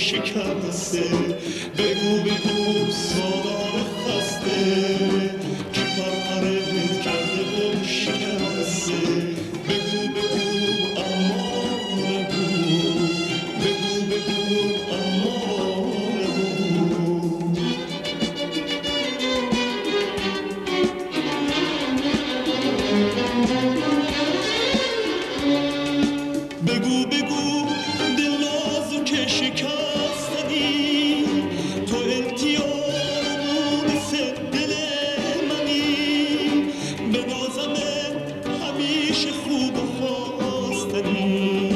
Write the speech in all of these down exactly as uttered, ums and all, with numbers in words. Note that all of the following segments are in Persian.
شکسته. بگو بگو سالار خسته که پرپرت کرده و شکسته. بگو بگو اما بگو، بگو بگو اما بگو. بگو بگو دل نازک شکستنی، تو التیام مونس دل منی، به نازمت همیشه خوب و خواستنی.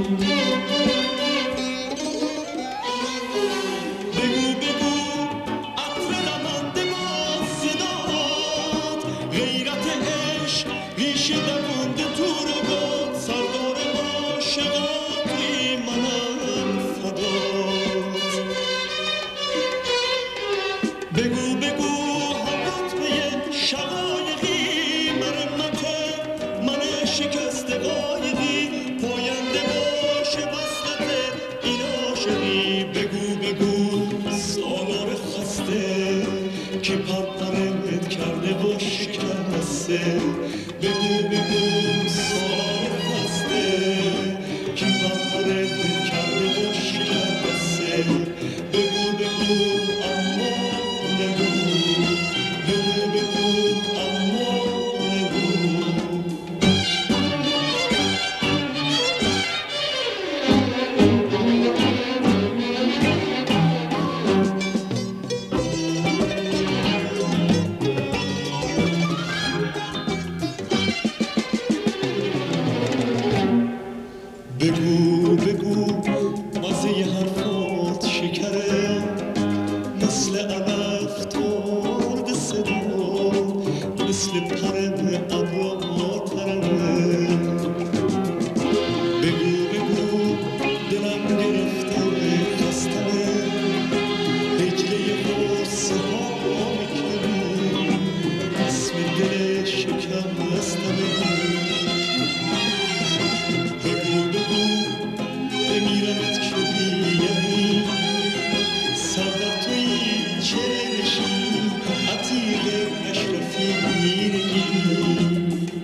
بگو بگو عطر رمانده با صدات، غیرت عشق ریشه دوونده تو رگات، سردار عاشقات توی منم فدات. بگو بگو حیات به شقایقی، مرمت من شکسته قایقی، پاینده باشه وصلت این عاشقی. بگو بگو سالار خسته که پرپرت کرده و شکسته. بگو بگو سالار خسته که پرپرت کرده و شکسته. بگو بگو اما بگو، بگو بگو اما بگو. بگو بگو مزه حرفات شکره، مثل علف ترد صدا، مثل پر ابرا ترنه. بگو بگو دلم گرفته خستمه، دجله غصه ها میکنه، اسم دل شکستمه. بگو بگو بمیرمت که بیایی، سر توی چه نشین عتیق اشرفی میرگی.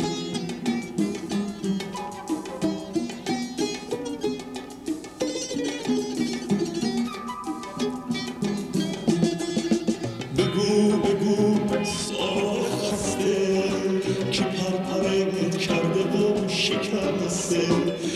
بگو بگو سالار خسته که پرپرت کرده و شکسته.